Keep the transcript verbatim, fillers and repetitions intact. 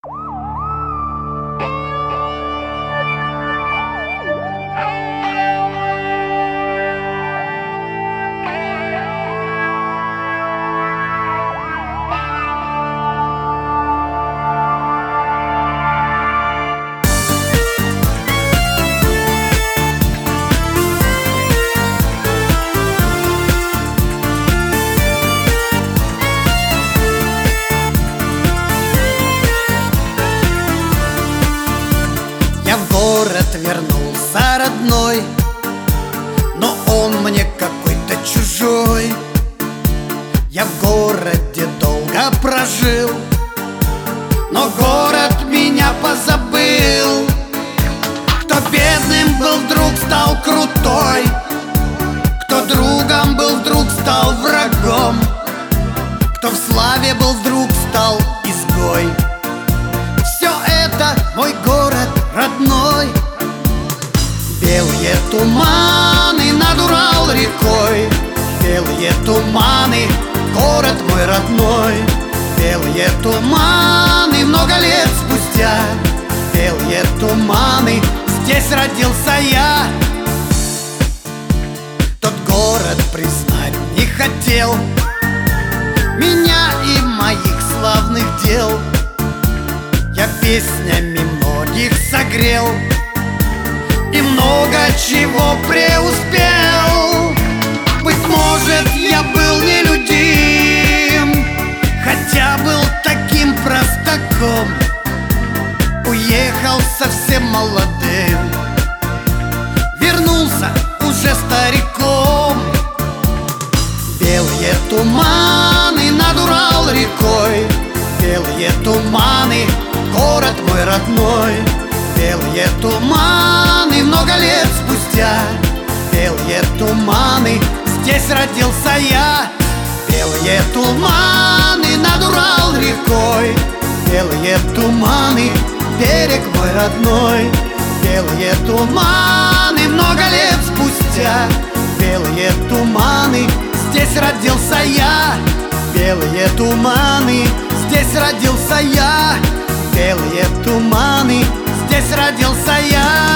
Я в город вернулся родной, но он мне какой-то чужой. Я в городе долго прожил, но город меня позабыл. Кто бедным был, вдруг стал крутой, кто другом был, вдруг стал врагом, кто в славе был, вдруг стал изгой. Все это мой город родной. Белые туманы над Урал рекой, белые туманы, город мой родной. Белые туманы много лет спустя, белые туманы, здесь родился я. Тот город признать не хотел меня и моих славных дел. Я песнями многих согрел и много чего преуспел. Быть может, я был нелюдим, хотя был таким простаком. Уехал совсем молодым, вернулся уже стариком. Белые туманы над Урал рекой, белые туманы, город мой родной. Белые туманы много лет спустя, белые туманы, здесь родился я. Белые туманы над Урал рекой, белые туманы, берег мой родной. Белые туманы много лет спустя, белые туманы, здесь родился я. Белые туманы, здесь родился я. Белые туманы, здесь родился я.